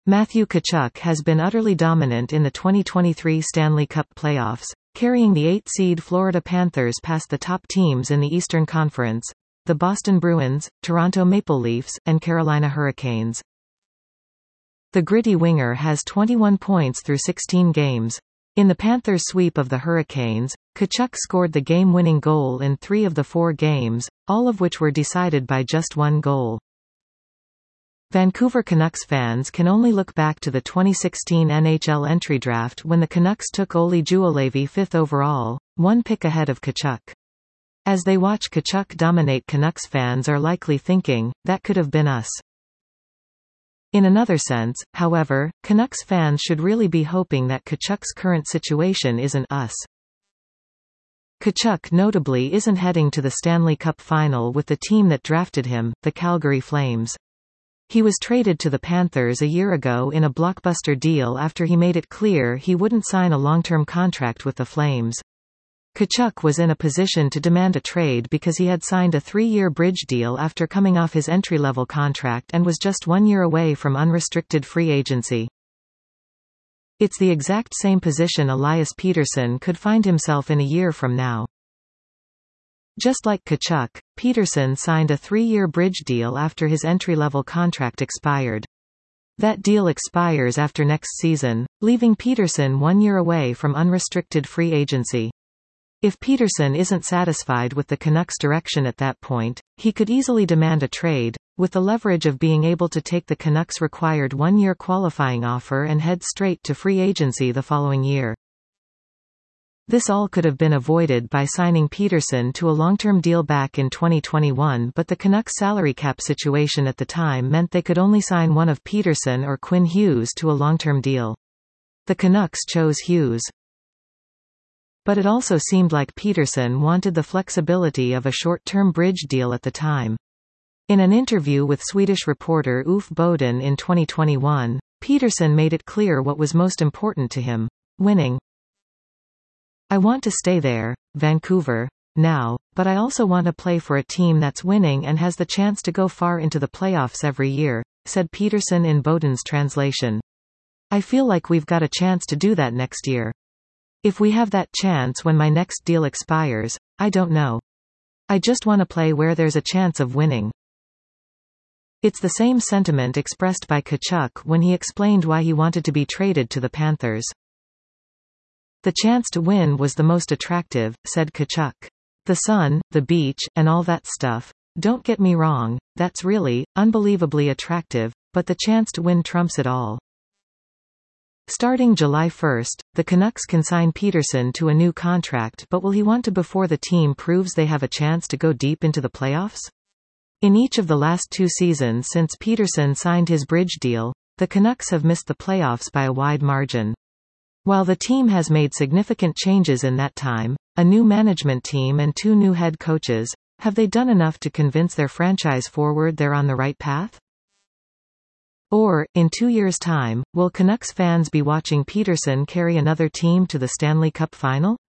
Matthew Tkachuk has been utterly dominant in the 2023 Stanley Cup playoffs, carrying the 8-seed Florida Panthers past the top teams in the Eastern Conference, the Boston Bruins, Toronto Maple Leafs, and Carolina Hurricanes. The gritty winger has 21 points through 16 games. In the Panthers' sweep of the Hurricanes, Tkachuk scored the game-winning goal in 3 of the 4 games, all of which were decided by just 1 goal. Vancouver Canucks fans can only look back to the 2016 NHL entry draft when the Canucks took Olli Juolevi 5th overall, 1 pick ahead of Tkachuk. As they watch Tkachuk dominate, Canucks fans are likely thinking, that could have been us. In another sense, however, Canucks fans should really be hoping that Tkachuk's current situation isn't us. Tkachuk notably isn't heading to the Stanley Cup final with the team that drafted him, the Calgary Flames. He was traded to the Panthers a year ago in a blockbuster deal after he made it clear he wouldn't sign a long-term contract with the Flames. Tkachuk was in a position to demand a trade because he had signed a 3-year bridge deal after coming off his entry-level contract and was just 1 year away from unrestricted free agency. It's the exact same position Elias Pettersson could find himself in a year from now. Just like Tkachuk, Pettersson signed a 3-year bridge deal after his entry-level contract expired. That deal expires after next season, leaving Pettersson 1 year away from unrestricted free agency. If Pettersson isn't satisfied with the Canucks' direction at that point, he could easily demand a trade, with the leverage of being able to take the Canucks' required 1-year qualifying offer and head straight to free agency the following year. This all could have been avoided by signing Pettersson to a long-term deal back in 2021, but the Canucks' salary cap situation at the time meant they could only sign one of Pettersson or Quinn Hughes to a long-term deal. The Canucks chose Hughes. But it also seemed like Pettersson wanted the flexibility of a short-term bridge deal at the time. In an interview with Swedish reporter Ulf Boden in 2021, Pettersson made it clear what was most important to him: winning. "I want to stay there, Vancouver, now, but I also want to play for a team that's winning and has the chance to go far into the playoffs every year," said Pettersson in Boden's translation. "I feel like we've got a chance to do that next year. If we have that chance when my next deal expires, I don't know. I just want to play where there's a chance of winning." It's the same sentiment expressed by Tkachuk when he explained why he wanted to be traded to the Panthers. "The chance to win was the most attractive," said Tkachuk. "The sun, the beach, and all that stuff. Don't get me wrong, that's really, unbelievably attractive, but the chance to win trumps it all." Starting July 1, the Canucks can sign Pettersson to a new contract, but will he want to before the team proves they have a chance to go deep into the playoffs? In each of the last 2 seasons since Pettersson signed his bridge deal, the Canucks have missed the playoffs by a wide margin. While the team has made significant changes in that time, a new management team and 2 new head coaches, have they done enough to convince their franchise forward they're on the right path? Or, in 2 years' time, will Canucks fans be watching Pettersson carry another team to the Stanley Cup final?